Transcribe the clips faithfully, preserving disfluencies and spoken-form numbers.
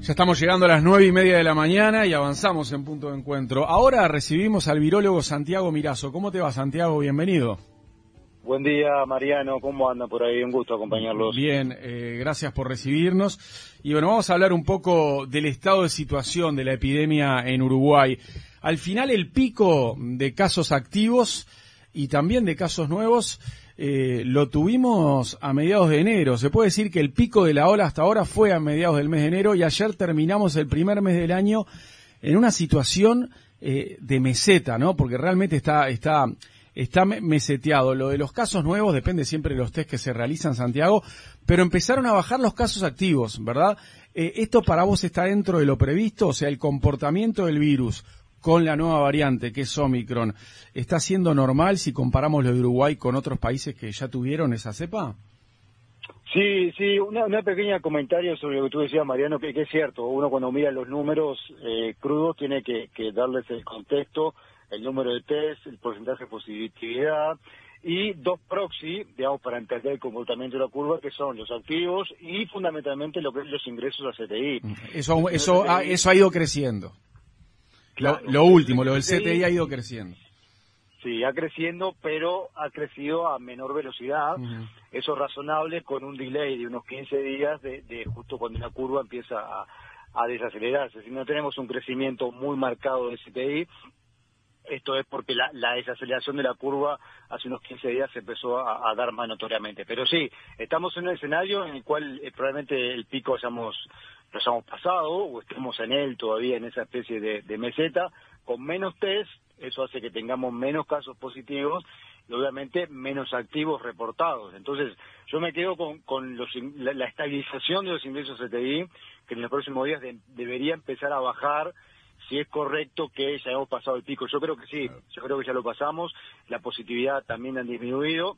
Ya estamos llegando a las nueve y media de la mañana y avanzamos en punto de encuentro. Ahora recibimos al virólogo Santiago Mirazo. ¿Cómo te va, Santiago? Bienvenido. Buen día, Mariano. ¿Cómo anda por ahí? Un gusto acompañarlos. Bien, eh, gracias por recibirnos. Y bueno, vamos a hablar un poco del estado de situación de la epidemia en Uruguay. Al final, el pico de casos activos y también de casos nuevos eh, lo tuvimos a mediados de enero. Se puede decir que el pico de la ola hasta ahora fue a mediados del mes de enero y ayer terminamos el primer mes del año en una situación eh, de meseta, ¿no? Porque realmente está... está Está meseteado. Lo de los casos nuevos depende siempre de los test que se realizan, Santiago, pero empezaron a bajar los casos activos, ¿verdad? Eh, ¿Esto para vos está dentro de lo previsto? O sea, el comportamiento del virus con la nueva variante, que es Omicron, ¿está siendo normal si comparamos lo de Uruguay con otros países que ya tuvieron esa cepa? Sí, sí, una, una pequeña comentario sobre lo que tú decías, Mariano, que, que es cierto. Uno cuando mira los números eh, crudos tiene que, que darles el contexto, el número de test, el porcentaje de positividad y dos proxy, digamos, para entender el comportamiento de la curva, que son los activos y fundamentalmente lo que es los ingresos a C T I. Eso eso ha, eso ha ido creciendo. Claro, lo, lo último, lo del C T I ha ido creciendo. Sí, ha creciendo, pero ha crecido a menor velocidad. Uh-huh. Eso es razonable con un delay de unos quince días de, de justo cuando la curva empieza a, a desacelerarse. Si no tenemos un crecimiento muy marcado del C T I, esto es porque la, la desaceleración de la curva hace unos quince días se empezó a, a dar más notoriamente. Pero sí, estamos en un escenario en el cual eh, probablemente el pico hayamos, lo hayamos pasado o estemos en él todavía en esa especie de, de meseta, con menos test. Eso hace que tengamos menos casos positivos y obviamente menos activos reportados. Entonces, yo me quedo con, con los, la, la estabilización de los ingresos C T I, que en los próximos días de, debería empezar a bajar, si es correcto que ya hemos pasado el pico. Yo creo que sí, yo creo que ya lo pasamos, la positividad también ha disminuido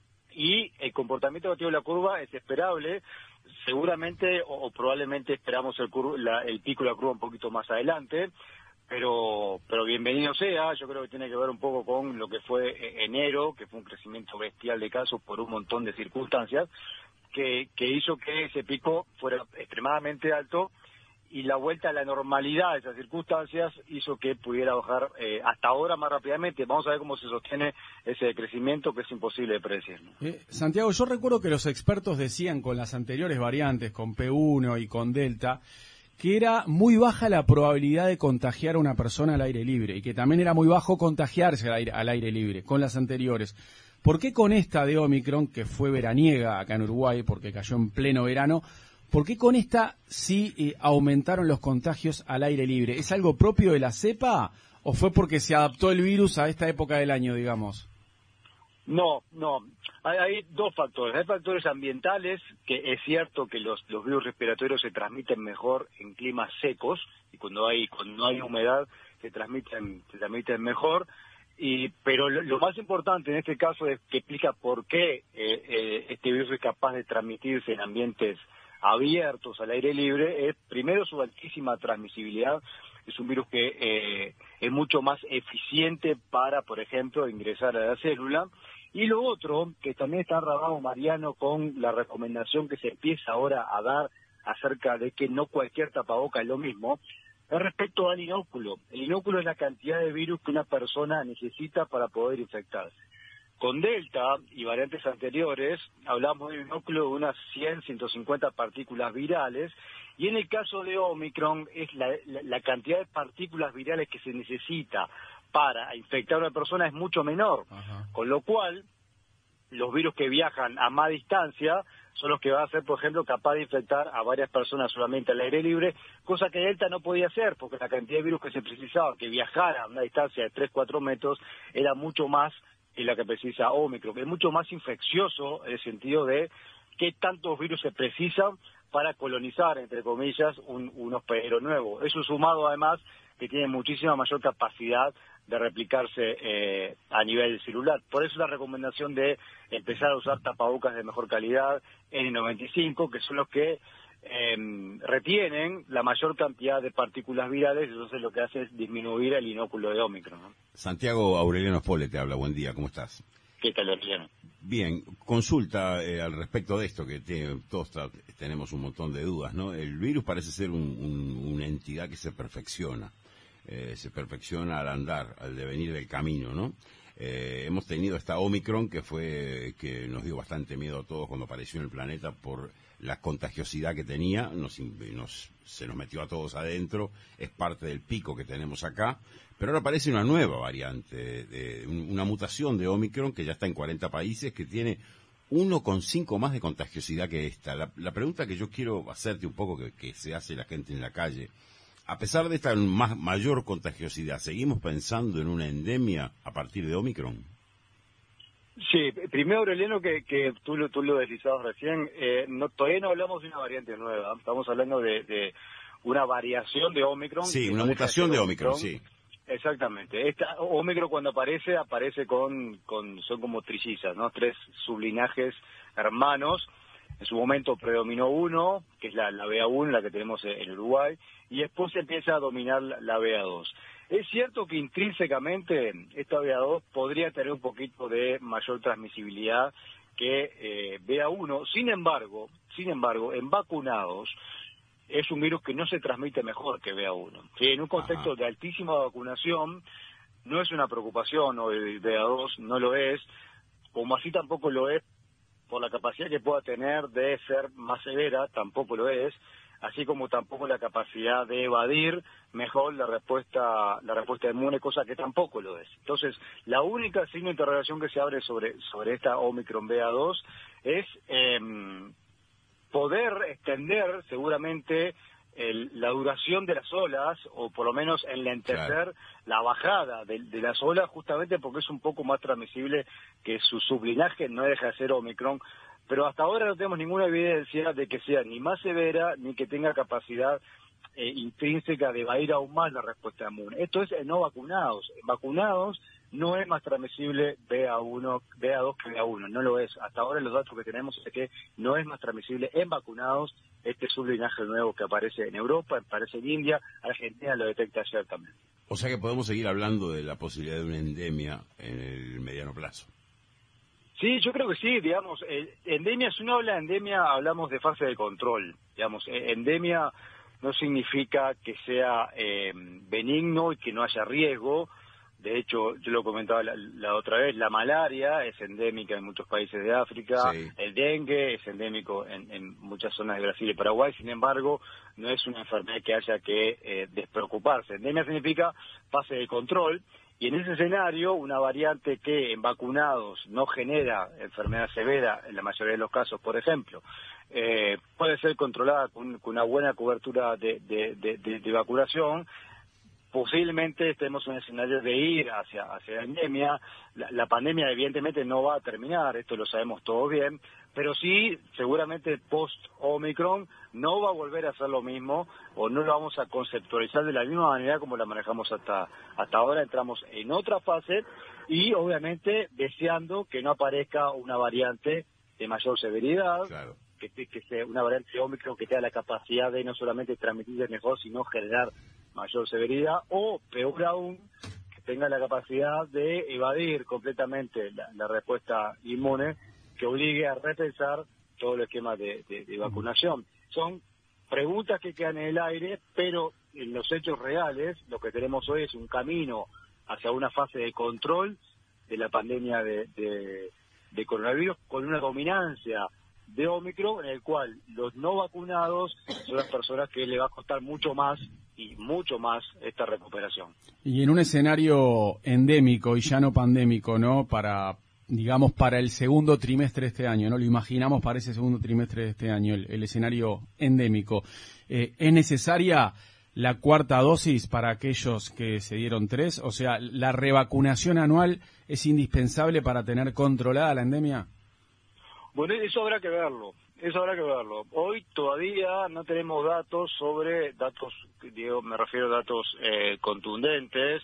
y el comportamiento activo de la curva es esperable. Seguramente o, o probablemente esperamos el, curva, la, el pico de la curva un poquito más adelante. Pero pero bienvenido sea, yo creo que tiene que ver un poco con lo que fue enero, que fue un crecimiento bestial de casos por un montón de circunstancias, que, que hizo que ese pico fuera extremadamente alto y la vuelta a la normalidad de esas circunstancias hizo que pudiera bajar eh, hasta ahora más rápidamente. Vamos a ver cómo se sostiene ese crecimiento que es imposible de predecir, ¿no? Eh, Santiago, yo recuerdo que los expertos decían con las anteriores variantes, con P uno y con Delta, que era muy baja la probabilidad de contagiar a una persona al aire libre y que también era muy bajo contagiarse al aire, al aire libre con las anteriores. ¿Por qué con esta de Omicron, que fue veraniega acá en Uruguay porque cayó en pleno verano, por qué con esta sí eh, aumentaron los contagios al aire libre? ¿Es algo propio de la cepa o fue porque se adaptó el virus a esta época del año, digamos? No, no. Hay, hay dos factores. Hay factores ambientales, que es cierto que los, los virus respiratorios se transmiten mejor en climas secos, y cuando hay cuando no hay humedad se transmiten se transmiten mejor. Y pero lo, lo más importante en este caso es que explica por qué eh, eh, este virus es capaz de transmitirse en ambientes abiertos al aire libre. Es primero su altísima transmisibilidad. Es un virus que eh, es mucho más eficiente para, por ejemplo, ingresar a la célula. Y lo otro, que también está enramado, Mariano, con la recomendación que se empieza ahora a dar acerca de que no cualquier tapaboca es lo mismo, es respecto al inóculo. El inóculo es la cantidad de virus que una persona necesita para poder infectarse. Con Delta y variantes anteriores, hablamos de un inóculo de unas cien, ciento cincuenta partículas virales, y en el caso de Omicron es la, la, la cantidad de partículas virales que se necesita para infectar a una persona es mucho menor. Ajá. Con lo cual, los virus que viajan a más distancia son los que van a ser, por ejemplo, capaz de infectar a varias personas solamente al aire libre, cosa que Delta no podía hacer, porque la cantidad de virus que se precisaba que viajara a una distancia de tres, cuatro metros era mucho más que la que precisa Omicron, que es mucho más infeccioso en el sentido de qué tantos virus se precisan para colonizar, entre comillas, un, un hospedero nuevo. Eso sumado, además, que tiene muchísima mayor capacidad de replicarse eh, a nivel celular. Por eso la recomendación de empezar a usar tapabocas de mejor calidad, N noventa y cinco, que son los que eh, retienen la mayor cantidad de partículas virales, entonces lo que hace es disminuir el inóculo de Omicron, ¿no? Santiago, Aureliano Spole te habla, buen día, ¿cómo estás? ¿Qué tal, Aureliano? Bien, consulta eh, al respecto de esto, que te, todos ta, tenemos un montón de dudas, ¿no? El virus parece ser un, un, una entidad que se perfecciona, eh, se perfecciona al andar, al devenir del camino, ¿no? Eh, hemos tenido esta Omicron que fue que nos dio bastante miedo a todos cuando apareció en el planeta por la contagiosidad que tenía, nos, nos, se nos metió a todos adentro, es parte del pico que tenemos acá, pero ahora aparece una nueva variante, de, de, una mutación de Omicron que ya está en cuarenta países, que tiene uno coma cinco más de contagiosidad que esta. La, la pregunta que yo quiero hacerte un poco, que, que se hace la gente en la calle, a pesar de esta más, mayor contagiosidad, ¿seguimos pensando en una endemia a partir de Omicron? Sí, primero, Aureliano, que, que tú, lo, tú lo deslizabas recién, eh, no, todavía no hablamos de una variante nueva, estamos hablando de, de una variación de Omicron. Sí, una mutación de Omicron, Omicron, sí. Exactamente. Esta Omicron cuando aparece, aparece con, con son como trillizas, ¿no? Tres sublinajes hermanos. En su momento predominó uno, que es la, la B A uno, la que tenemos en Uruguay, y después se empieza a dominar la, la B A dos. Es cierto que intrínsecamente esta B A dos podría tener un poquito de mayor transmisibilidad que eh, B A uno, sin embargo, sin embargo, en vacunados es un virus que no se transmite mejor que B A uno. ¿Sí? En un contexto Ajá. de altísima vacunación no es una preocupación, o el B A dos no lo es, como así tampoco lo es por la capacidad que pueda tener de ser más severa, tampoco lo es, así como tampoco la capacidad de evadir mejor la respuesta la respuesta inmune, cosa que tampoco lo es. Entonces, la única signo de interrogación que se abre sobre, sobre esta Omicron B A dos es eh, poder extender seguramente el, la duración de las olas, o por lo menos enlentecer claro. la bajada de, de las olas, justamente porque es un poco más transmisible que su sublinaje, no deja de ser Omicron, pero hasta ahora no tenemos ninguna evidencia de que sea ni más severa, ni que tenga capacidad eh, intrínseca de evadir aún más la respuesta inmune. Esto es en no vacunados. En vacunados no es más transmisible B A uno, B A dos que B A uno, no lo es. Hasta ahora los datos que tenemos es que no es más transmisible en vacunados este sublinaje nuevo que aparece en Europa, aparece en India, Argentina lo detecta ayer también. O sea que podemos seguir hablando de la posibilidad de una endemia en el mediano plazo. Sí, yo creo que sí, digamos, eh, endemia, si uno habla de endemia, hablamos de fase de control, digamos, eh, endemia no significa que sea eh, benigno y que no haya riesgo. De hecho, yo lo comentaba la, la otra vez, la malaria es endémica en muchos países de África, sí. El dengue es endémico en, en muchas zonas de Brasil y Paraguay, sin embargo, no es una enfermedad que haya que eh, despreocuparse. Endemia significa fase de control, y en ese escenario, una variante que en vacunados no genera enfermedad severa, en la mayoría de los casos, por ejemplo, eh, puede ser controlada con, con una buena cobertura de, de, de, de, de vacunación. Posiblemente estemos en un escenario de ir hacia, hacia la endemia. La, la pandemia evidentemente no va a terminar, esto lo sabemos todos bien, pero sí, seguramente post-Omicron no va a volver a ser lo mismo, o no lo vamos a conceptualizar de la misma manera como la manejamos hasta, hasta ahora. Entramos en otra fase y obviamente deseando que no aparezca una variante de mayor severidad, claro. que, que sea una variante de Omicron que tenga la capacidad de no solamente transmitirse mejor, sino generar mayor severidad, o peor aún, que tenga la capacidad de evadir completamente la, la respuesta inmune, que obligue a repensar todo el esquema de, de, de vacunación. Son preguntas que quedan en el aire, pero en los hechos reales lo que tenemos hoy es un camino hacia una fase de control de la pandemia de, de, de coronavirus, con una dominancia de Omicron, en el cual los no vacunados son las personas que le va a costar mucho más y mucho más esta recuperación. Y en un escenario endémico y ya no pandémico, ¿no? Para, digamos, para el segundo trimestre de este año, ¿no? Lo imaginamos para ese segundo trimestre de este año, el, el escenario endémico. Eh, ¿Es necesaria la cuarta dosis para aquellos que se dieron tres? O sea, ¿la revacunación anual es indispensable para tener controlada la endemia? Bueno, eso habrá que verlo, eso habrá que verlo. Hoy todavía no tenemos datos sobre, datos, digo, me refiero a datos eh, contundentes,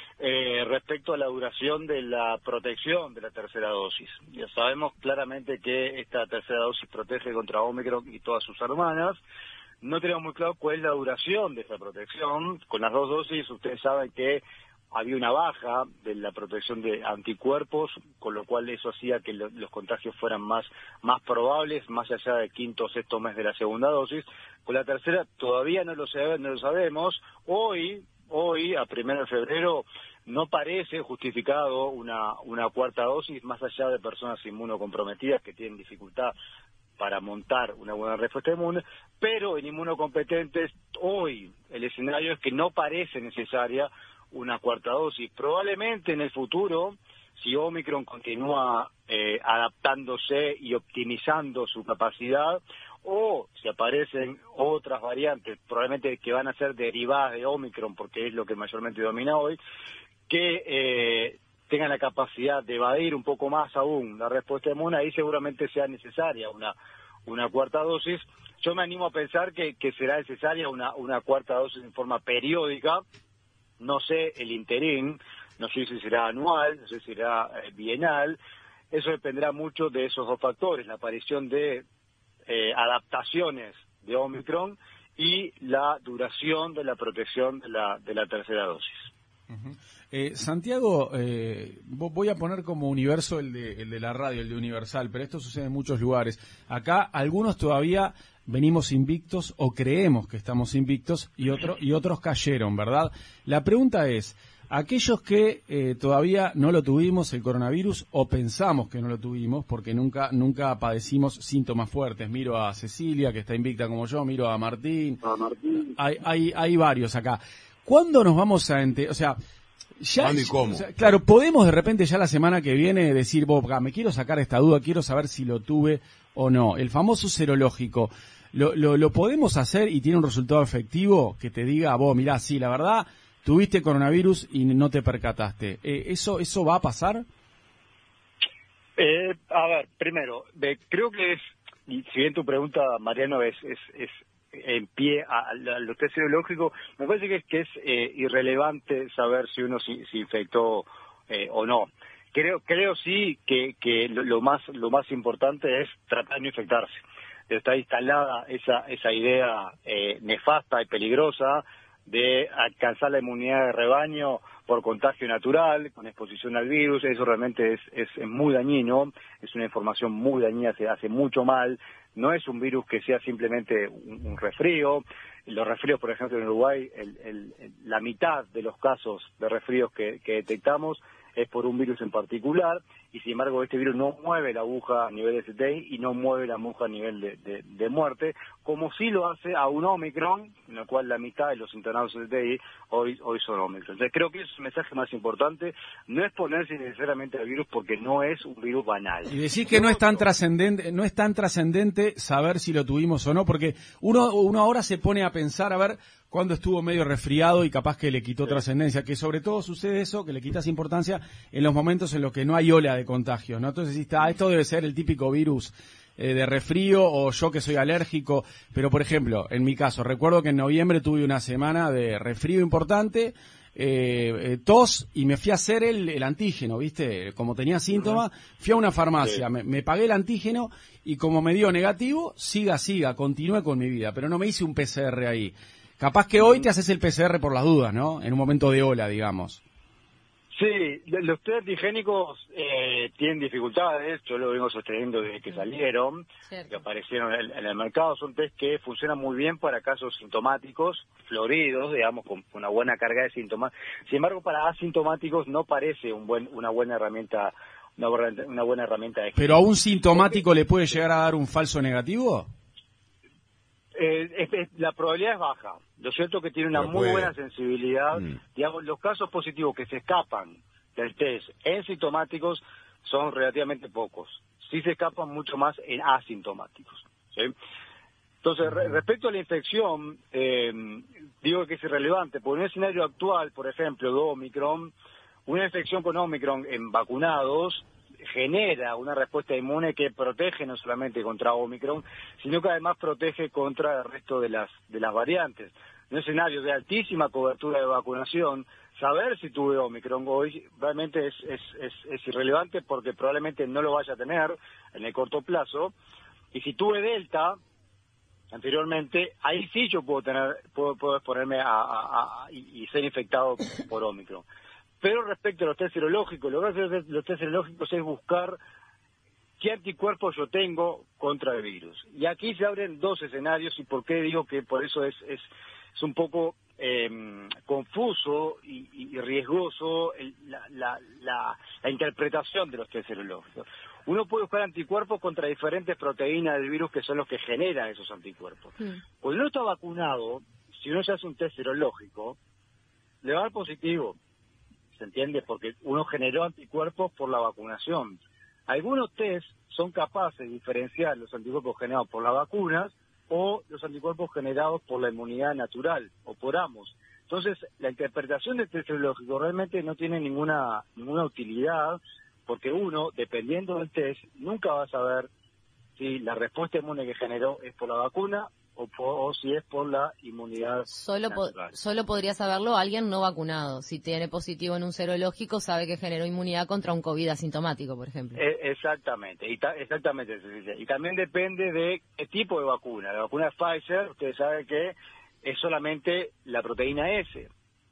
eh, respecto a la duración de la protección de la tercera dosis. Ya sabemos claramente que esta tercera dosis protege contra Omicron y todas sus hermanas. No tenemos muy claro cuál es la duración de esta protección. Con las dos dosis ustedes saben que había una baja de la protección de anticuerpos, con lo cual eso hacía que lo, los contagios fueran más, más probables, más allá del quinto o sexto mes de la segunda dosis. Con la tercera todavía no lo, sabe, no lo sabemos. Hoy, hoy, a primero de febrero, no parece justificado una, una cuarta dosis, más allá de personas inmunocomprometidas que tienen dificultad para montar una buena respuesta inmune, pero en inmunocompetentes hoy el escenario es que no parece necesaria una cuarta dosis. Probablemente en el futuro, si Omicron continúa eh, adaptándose y optimizando su capacidad, o si aparecen otras variantes, probablemente que van a ser derivadas de Omicron, porque es lo que mayormente domina hoy, que eh, tengan la capacidad de evadir un poco más aún la respuesta inmune, ahí seguramente sea necesaria una una cuarta dosis. Yo me animo a pensar que, que será necesaria una, una cuarta dosis en forma periódica. No sé el interín, no sé si será anual, no sé si será eh, bienal. Eso dependerá mucho de esos dos factores, la aparición de eh, adaptaciones de Omicron y la duración de la protección de la, de la tercera dosis. Uh-huh. eh, Santiago, eh, voy a poner como universo el de, el de la radio, el de Universal, pero esto sucede en muchos lugares. Acá algunos todavía venimos invictos o creemos que estamos invictos y, otro, y otros cayeron, ¿verdad? La pregunta es, aquellos que eh, todavía no lo tuvimos, el coronavirus, o pensamos que no lo tuvimos porque nunca nunca padecimos síntomas fuertes. Miro a Cecilia, que está invicta como yo, miro a Martín. A Martín. Hay, hay, hay varios acá. ¿Cuándo nos vamos a enterar? O sea, ya, ¿Cuándo y cómo? O sea, claro, podemos de repente ya la semana que viene decir, vos, me quiero sacar esta duda, quiero saber si lo tuve o no. El famoso serológico, ¿lo, lo, lo podemos hacer y tiene un resultado efectivo que te diga, vos, mirá, sí, la verdad, tuviste coronavirus y no te percataste? Eh, ¿Eso eso va a pasar? Eh, a ver, primero, eh, creo que es, y si bien tu pregunta, Mariano, es, es, es en pie a, a lo test serológico, me parece que es, que es eh, irrelevante saber si uno se, se infectó eh, o no. Creo creo sí que, que lo, lo más lo más importante es tratar de no infectarse. Está instalada esa esa idea eh, nefasta y peligrosa de alcanzar la inmunidad de rebaño por contagio natural, con exposición al virus. Eso realmente es, es, es muy dañino, es una información muy dañina, se hace mucho mal. No es un virus que sea simplemente un, un resfrío. Los resfríos, por ejemplo, en Uruguay, el, el, el, la mitad de los casos de resfríos que, que detectamos es por un virus en particular, y sin embargo este virus no mueve la aguja a nivel de S T I y no mueve la aguja a nivel de, de, de muerte, como sí lo hace a un Omicron, en el cual la mitad de los internados en S T I hoy, hoy son Omicron. Entonces creo que es el mensaje más importante, no es ponerse necesariamente al virus porque no es un virus banal. Y decir que no es tan trascendente, no es tan trascendente saber si lo tuvimos o no, porque uno, uno ahora se pone a pensar, a ver, cuando estuvo medio resfriado y capaz que le quitó sí. trascendencia, que sobre todo sucede eso, que le quitas importancia en los momentos en los que no hay ola de contagio, ¿no? Entonces, está, esto debe ser el típico virus eh, de resfrío, o yo que soy alérgico, pero por ejemplo, en mi caso, recuerdo que en noviembre tuve una semana de resfrío importante, eh, eh, tos, y me fui a hacer el, el antígeno, ¿viste? Como tenía síntomas, fui a una farmacia, sí. me, me pagué el antígeno, y como me dio negativo, siga, siga, continué con mi vida, pero no me hice un P C R ahí. Capaz que hoy te haces el P C R por las dudas, ¿no? En un momento de ola, digamos. Sí, los test antigénicos eh, tienen dificultades, yo lo vengo sosteniendo desde que salieron, Cierto. que aparecieron en el, en el mercado. Son test que funcionan muy bien para casos sintomáticos, floridos, digamos, con una buena carga de síntomas. Sin embargo, para asintomáticos no parece un buen, una buena herramienta, una buena, una buena herramienta de... ¿Pero a un sintomático le puede llegar a dar un falso negativo? Eh, es, es, la probabilidad es baja. Lo cierto es que tiene una Pero muy puede. buena sensibilidad. Mm. Digamos, los casos positivos que se escapan del test en sintomáticos son relativamente pocos. Sí se escapan mucho más en asintomáticos. ¿Sí? Entonces, re, respecto a la infección, eh, digo que es irrelevante. Por un escenario actual, por ejemplo, de Omicron, una infección con Omicron en vacunados genera una respuesta inmune que protege no solamente contra Omicron, sino que además protege contra el resto de las de las variantes. En un escenario de altísima cobertura de vacunación, saber si tuve Omicron hoy realmente es, es, es, es irrelevante, porque probablemente no lo vaya a tener en el corto plazo. Y si tuve Delta anteriormente, ahí sí yo puedo tener puedo, puedo exponerme a, a, a y, y ser infectado por Omicron. Pero respecto a los test serológicos, lo que hacen los test serológicos es buscar qué anticuerpos yo tengo contra el virus. Y aquí se abren dos escenarios, y por qué digo que por eso es, es, es un poco eh, confuso y, y riesgoso el, la, la, la, la interpretación de los test serológicos. Uno puede buscar anticuerpos contra diferentes proteínas del virus que son los que generan esos anticuerpos. Mm. Cuando uno está vacunado, si uno se hace un test serológico, le va a dar positivo. ¿Se entiende? Porque uno generó anticuerpos por la vacunación. Algunos test son capaces de diferenciar los anticuerpos generados por las vacunas o los anticuerpos generados por la inmunidad natural o por ambos. Entonces, la interpretación del test serológico realmente no tiene ninguna ninguna utilidad, porque uno, dependiendo del test, nunca va a saber si la respuesta inmune que generó es por la vacuna o, por, o si es por la inmunidad solo natural. Po- solo podría saberlo alguien no vacunado. Si tiene positivo en un serológico, sabe que generó inmunidad contra un COVID asintomático, por ejemplo. Eh, exactamente, y ta- exactamente. Y también depende de qué tipo de vacuna. La vacuna Pfizer, ustedes saben que es solamente la proteína S.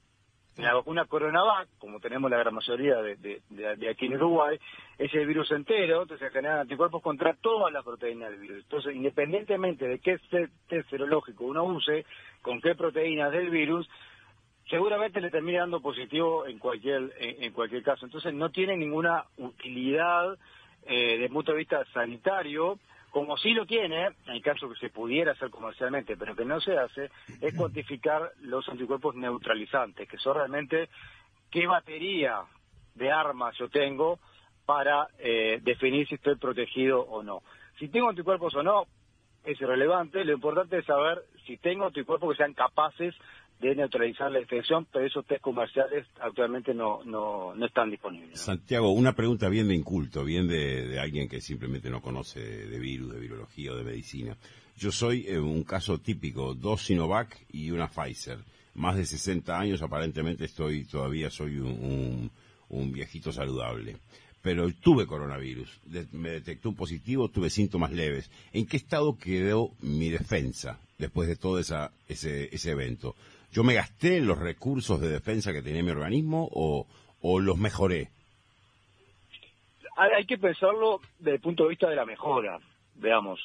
La vacuna Coronavac, como tenemos la gran mayoría de, de, de, de aquí en Uruguay, es el virus entero, entonces se generan anticuerpos contra todas las proteínas del virus. Entonces, independientemente de qué test serológico uno use, con qué proteínas del virus, seguramente le termine dando positivo en cualquier en, en cualquier caso. Entonces, no tiene ninguna utilidad eh, desde el punto de vista sanitario. Como sí lo tiene, en el caso que se pudiera hacer comercialmente, pero que no se hace, es cuantificar los anticuerpos neutralizantes, que son realmente qué batería de armas yo tengo para eh, definir si estoy protegido o no. Si tengo anticuerpos o no, es irrelevante. Lo importante es saber si tengo anticuerpos que sean capaces de neutralizar la infección, pero esos test comerciales actualmente no no, no están disponibles, ¿no? Santiago, una pregunta bien de inculto, bien de, de alguien que simplemente no conoce de, de virus, de virología o de medicina. Yo soy eh, un caso típico, dos Sinovac y una Pfizer. Más de sesenta años, aparentemente estoy todavía soy un, un, un viejito saludable. Pero tuve coronavirus, de, me detectó un positivo, tuve síntomas leves. ¿En qué estado quedó mi defensa después de todo esa, ese, ese evento? ¿Yo me gasté los recursos de defensa que tenía mi organismo o, o los mejoré? Hay, hay que pensarlo desde el punto de vista de la mejora, veamos.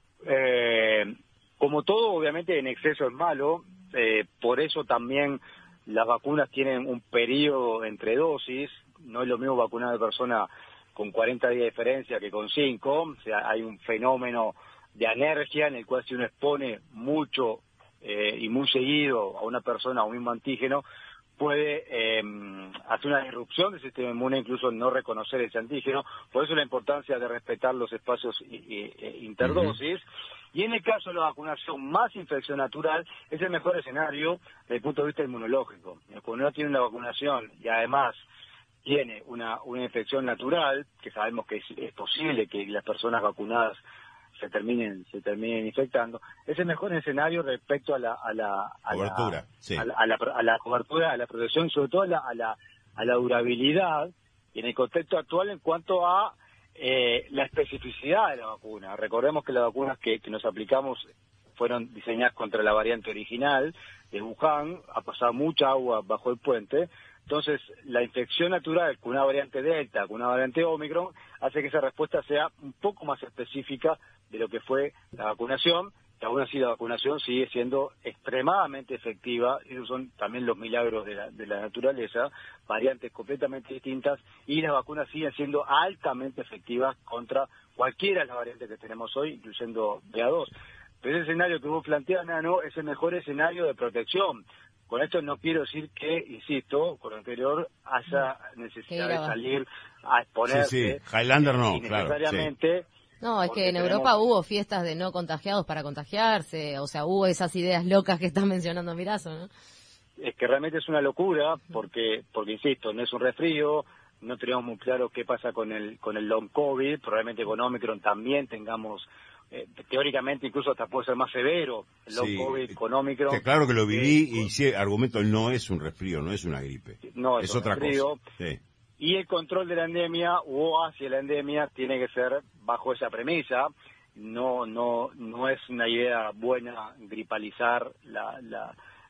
Eh, como todo, obviamente, en exceso es malo, eh, por eso también las vacunas tienen un periodo entre dosis. No es lo mismo vacunar a una persona con cuarenta días de diferencia que con cinco. O sea, hay un fenómeno de alergia en el cual si uno expone mucho eh, y muy seguido a una persona a un mismo antígeno, puede eh, hacer una disrupción del sistema inmune, incluso no reconocer ese antígeno. Por eso la importancia de respetar los espacios y, y, e interdosis. Uh-huh. Y en el caso de la vacunación más infección natural, es el mejor escenario desde el punto de vista inmunológico. Cuando uno tiene una vacunación y además tiene una, una infección natural, que sabemos que es, es posible que las personas vacunadas se terminen se terminen infectando, es el mejor escenario respecto a la a la a cobertura, la, sí. a, la, a, la, a la cobertura, a la protección, sobre todo a la a la, a la durabilidad y en el contexto actual en cuanto a eh, la especificidad de la vacuna. Recordemos que las vacunas que, que nos aplicamos fueron diseñadas contra la variante original de Wuhan, ha pasado mucha agua bajo el puente. Entonces, la infección natural con una variante Delta, con una variante Omicron, hace que esa respuesta sea un poco más específica de lo que fue la vacunación, y aún así la vacunación sigue siendo extremadamente efectiva. Esos son también los milagros de la, de la naturaleza, variantes completamente distintas, y las vacunas siguen siendo altamente efectivas contra cualquiera de las variantes que tenemos hoy, incluyendo B A dos. Pero ese escenario que vos planteas, Nano, es el mejor escenario de protección. Con esto no quiero decir que, insisto, con lo anterior, haya necesidad de salir a exponerse. Sí, sí, Highlander no, necesariamente. Claro, sí. No, es que en tenemos... Europa hubo fiestas de no contagiados para contagiarse, o sea, hubo esas ideas locas que están mencionando Mirazo, ¿no? Es que realmente es una locura, porque, porque insisto, no es un resfrío, no tenemos muy claro qué pasa con el con el long COVID, probablemente con Omicron también tengamos... Eh, teóricamente incluso hasta puede ser más severo el long sí, COVID con Omicron. Que claro que lo viví eh, y sí, argumento, no es un resfrío, no es una gripe. No es, es un otra resfrío. cosa. Sí. Y el control de la endemia o hacia la endemia tiene que ser bajo esa premisa. No no no es una idea buena gripalizar la, la,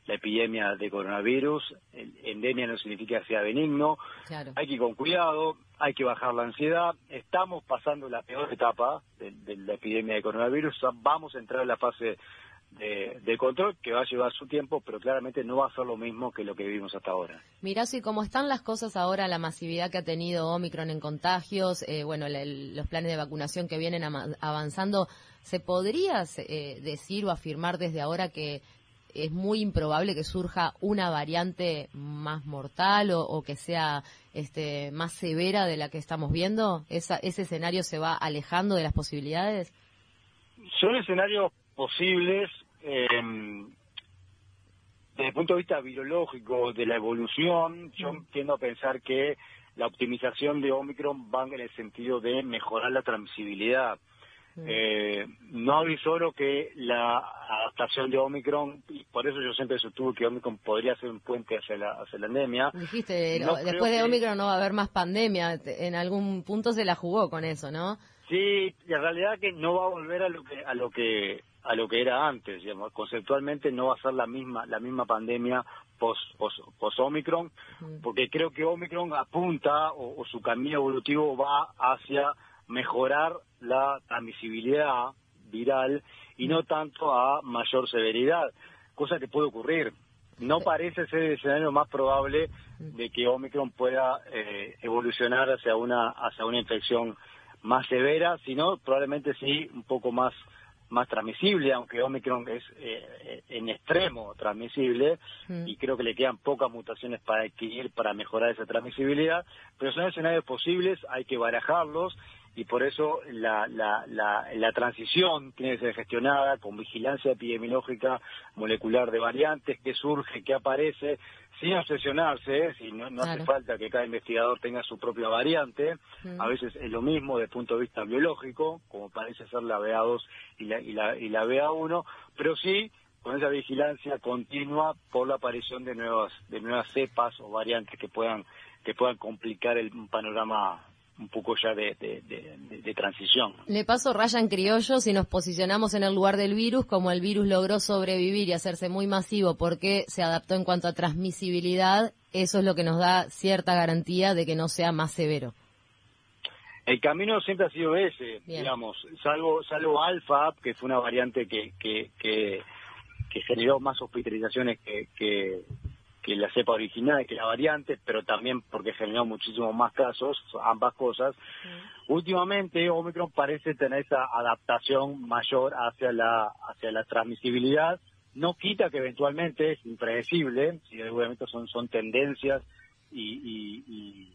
la epidemia de coronavirus. El, endemia no significa que sea benigno. Claro. Hay que ir con cuidado, hay que bajar la ansiedad. Estamos pasando la peor etapa de, de la epidemia de coronavirus. Vamos a entrar en la fase de, de control, que va a llevar su tiempo, pero claramente no va a ser lo mismo que lo que vivimos hasta ahora. Mirá, si como están las cosas ahora, la masividad que ha tenido Omicron en contagios, eh, bueno, el, el, los planes de vacunación que vienen avanzando, ¿se podría eh, decir o afirmar desde ahora que es muy improbable que surja una variante más mortal o, o que sea este, más severa de la que estamos viendo? ¿Esa, ¿Ese escenario se va alejando de las posibilidades? Son escenarios posibles eh, desde el punto de vista virológico de la evolución. Yo mm. tiendo a pensar que la optimización de Omicron va en el sentido de mejorar la transmisibilidad. Eh, no avisoro que la adaptación de Omicron, y por eso yo siempre sostuve que Omicron podría ser un puente hacia la, hacia la endemia. Dijiste, no, después de Omicron no va a haber más pandemia, en algún punto se la jugó con eso, ¿no? Sí, la realidad que no va a volver a lo que a lo que a lo que era antes, digamos. Conceptualmente no va a ser la misma la misma pandemia post post, post Omicron, mm. porque creo que Omicron apunta o, o su camino evolutivo va hacia mejorar la transmisibilidad viral y no tanto a mayor severidad, cosa que puede ocurrir. No parece ser el escenario más probable de que Omicron pueda eh, evolucionar hacia una hacia una infección más severa, sino probablemente sí un poco más más transmisible, aunque Omicron es eh, en extremo transmisible, mm. y creo que le quedan pocas mutaciones para adquirir para mejorar esa transmisibilidad, pero son escenarios posibles, hay que barajarlos, y por eso la, la, la, la transición tiene que ser gestionada con vigilancia epidemiológica molecular de variantes, que surge, que aparece, sin obsesionarse, ¿eh? Si no, no claro. hace falta que cada investigador tenga su propia variante, mm. a veces es lo mismo desde el punto de vista biológico, como parece ser la B A dos y la, y la, y la B A uno, pero sí con esa vigilancia continua por la aparición de nuevas de nuevas cepas o variantes que puedan que puedan complicar el panorama un poco ya de, de, de, de transición. Le paso raya en criollo, si nos posicionamos en el lugar del virus, como el virus logró sobrevivir y hacerse muy masivo porque se adaptó en cuanto a transmisibilidad, eso es lo que nos da cierta garantía de que no sea más severo. El camino siempre ha sido ese, Bien. digamos, salvo salvo Alfa, que fue una variante que que, que, que generó más hospitalizaciones que... que que la cepa original, que la variante, pero también porque generó muchísimos más casos, ambas cosas. Mm. Últimamente Omicron parece tener esa adaptación mayor hacia la hacia la transmisibilidad. No quita que eventualmente es impredecible, si obviamente son son tendencias y y, y,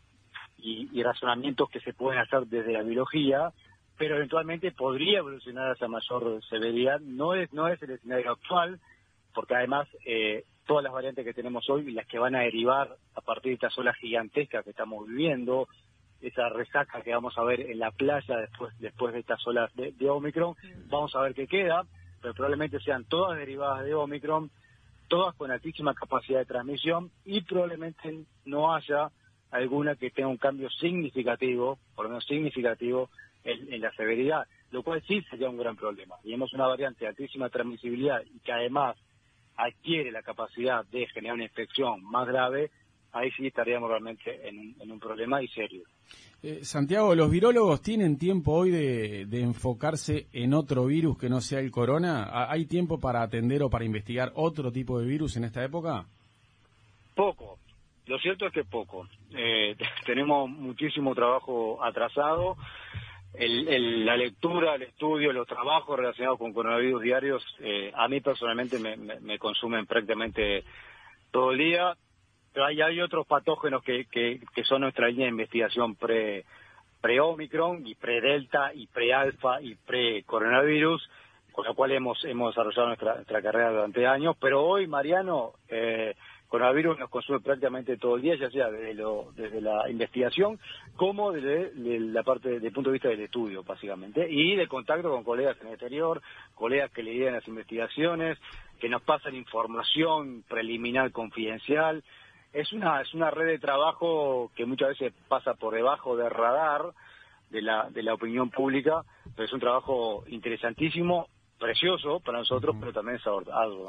y y razonamientos que se pueden hacer desde la biología, pero eventualmente podría evolucionar hacia mayor severidad. No es no es el escenario actual, porque además eh, todas las variantes que tenemos hoy y las que van a derivar a partir de estas olas gigantescas que estamos viviendo, esa resaca que vamos a ver en la playa después después de estas olas de, de Omicron, vamos a ver qué queda, pero probablemente sean todas derivadas de Omicron, todas con altísima capacidad de transmisión, y probablemente no haya alguna que tenga un cambio significativo, por lo menos significativo, en, en la severidad, lo cual sí sería un gran problema. Tenemos una variante de altísima transmisibilidad y que además adquiere la capacidad de generar una infección más grave, ahí sí estaríamos realmente en un, en un problema y serio. Eh, Santiago, ¿los virólogos tienen tiempo hoy de, de enfocarse en otro virus que no sea el corona? ¿Hay tiempo para atender o para investigar otro tipo de virus en esta época? Poco. Lo cierto es que poco. Eh, tenemos muchísimo trabajo atrasado. El, el, la lectura, el estudio, los trabajos relacionados con coronavirus diarios, eh, a mí personalmente me, me, me consumen prácticamente todo el día, pero hay, hay otros patógenos que, que, que son nuestra línea de investigación pre, pre-Omicron y pre-Delta y pre-Alfa y pre-coronavirus, con lo cual hemos, hemos desarrollado nuestra, nuestra carrera durante años, pero hoy, Mariano, eh, coronavirus nos consume prácticamente todo el día, ya sea desde, lo, desde la investigación como desde, desde la parte desde el punto de vista del estudio, básicamente, y de contacto con colegas en el exterior, colegas que lideran las investigaciones, que nos pasan información preliminar confidencial. Es una es una red de trabajo que muchas veces pasa por debajo del radar de la de la opinión pública, pero es un trabajo interesantísimo, precioso para nosotros, pero también es arduo, ¿eh?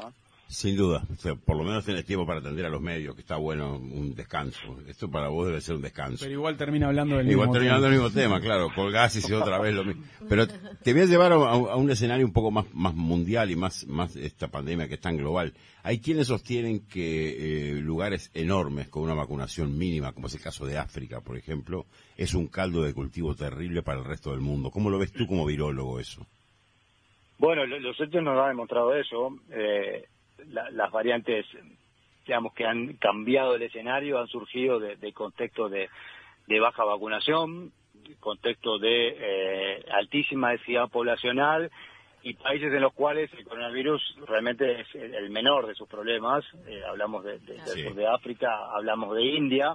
Sin duda, o sea, por lo menos tenés tiempo para atender a los medios, que está bueno un descanso. Esto para vos debe ser un descanso. Pero igual termina hablando del igual mismo termina tema. hablando del mismo tema, claro, colgás y si otra vez lo mismo. Pero te voy a llevar a, a un escenario un poco más, más mundial y más, más esta pandemia que es tan global. Hay quienes sostienen que eh, lugares enormes con una vacunación mínima, como es el caso de África, por ejemplo, es un caldo de cultivo terrible para el resto del mundo. ¿Cómo lo ves tú como virólogo eso? Bueno, lo- los hechos nos han demostrado eso. Eh, la- las variantes, digamos, que han cambiado el escenario, han surgido de, de contextos de, de baja vacunación, contexto de eh, altísima densidad poblacional y países en los cuales el coronavirus realmente es el, el menor de sus problemas. Eh, hablamos de, de, Sí. del sur de África, hablamos de India.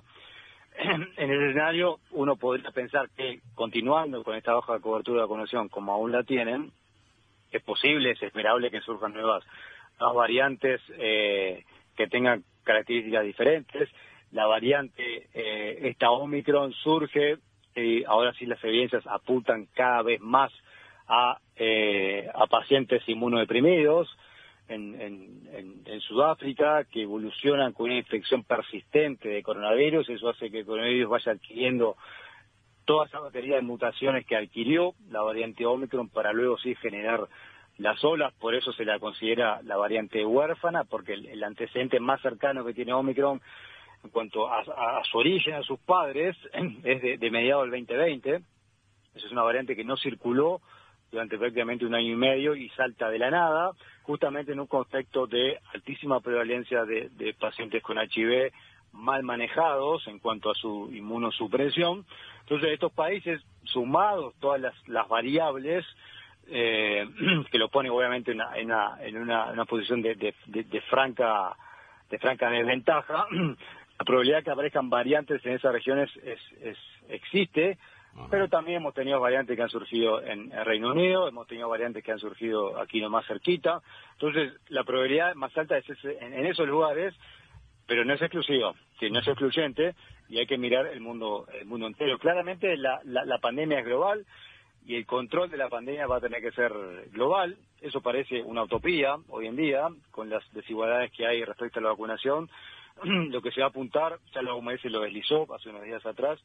En el escenario uno podría pensar que continuando con esta baja cobertura de vacunación como aún la tienen, es posible, es esperable que surjan nuevas, nuevas variantes eh, que tengan características diferentes. La variante, eh, esta Omicron surge, y ahora sí las evidencias apuntan cada vez más a, eh, a pacientes inmunodeprimidos en, en, en, en Sudáfrica, que evolucionan con una infección persistente de coronavirus. Eso hace que el coronavirus vaya adquiriendo toda esa batería de mutaciones que adquirió la variante Omicron para luego sí generar las olas. Por eso se la considera la variante huérfana, porque el, el antecedente más cercano que tiene Omicron en cuanto a, a, a su origen, a sus padres, es de, de mediados del veinte veinte. Esa es una variante que no circuló durante prácticamente un año y medio y salta de la nada, justamente en un contexto de altísima prevalencia de, de pacientes con H I V mal manejados en cuanto a su inmunosupresión. Entonces, estos países, sumados todas las, las variables, eh, que lo pone obviamente en una, en una, en una, una posición de, de, de, de franca de franca desventaja, la probabilidad de que aparezcan variantes en esas regiones es, es existe. Ajá. Pero también hemos tenido variantes que han surgido en el Reino Unido, hemos tenido variantes que han surgido aquí nomás cerquita. Entonces, la probabilidad más alta es ese, en, en esos lugares, pero no es exclusiva, que no es excluyente, y hay que mirar el mundo el mundo entero. Claramente la, la, la pandemia es global y el control de la pandemia va a tener que ser global. Eso parece una utopía hoy en día, con las desigualdades que hay respecto a la vacunación. Lo que se va a apuntar, ya la O M S lo deslizó hace unos días atrás,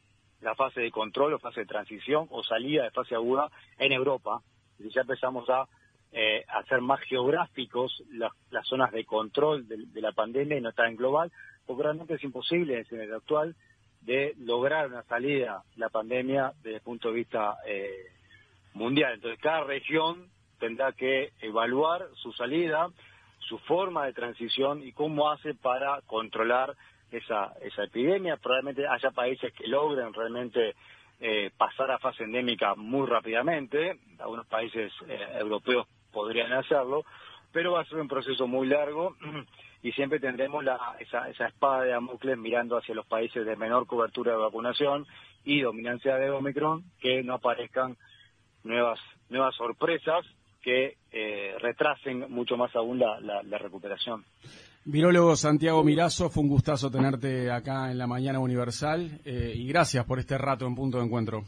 la fase de control o fase de transición o salida de fase aguda en Europa. Y ya empezamos a eh, hacer más geográficos las, las zonas de control de, de la pandemia y no estar en global, porque realmente es imposible en el escenario actual de lograr una salida de la pandemia desde el punto de vista eh, mundial. Entonces cada región tendrá que evaluar su salida, su forma de transición y cómo hace para controlar esa esa epidemia. Probablemente haya países que logren realmente eh, pasar a fase endémica muy rápidamente. Algunos países eh, europeos podrían hacerlo, pero va a ser un proceso muy largo y siempre tendremos la, esa, esa espada de Damocles mirando hacia los países de menor cobertura de vacunación y dominancia de Omicron, que no aparezcan nuevas nuevas sorpresas que eh, retrasen mucho más aún la, la, la recuperación. Virólogo Santiago Milazzo, fue un gustazo tenerte acá en la Mañana Universal eh, y gracias por este rato en Punto de Encuentro.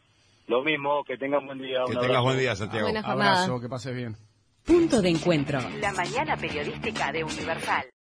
Lo mismo, que tengan buen día. Que tengas buen día, Santiago. Buena jornada. Abrazo, que pases bien. Punto de Encuentro. La mañana periodística de Universal.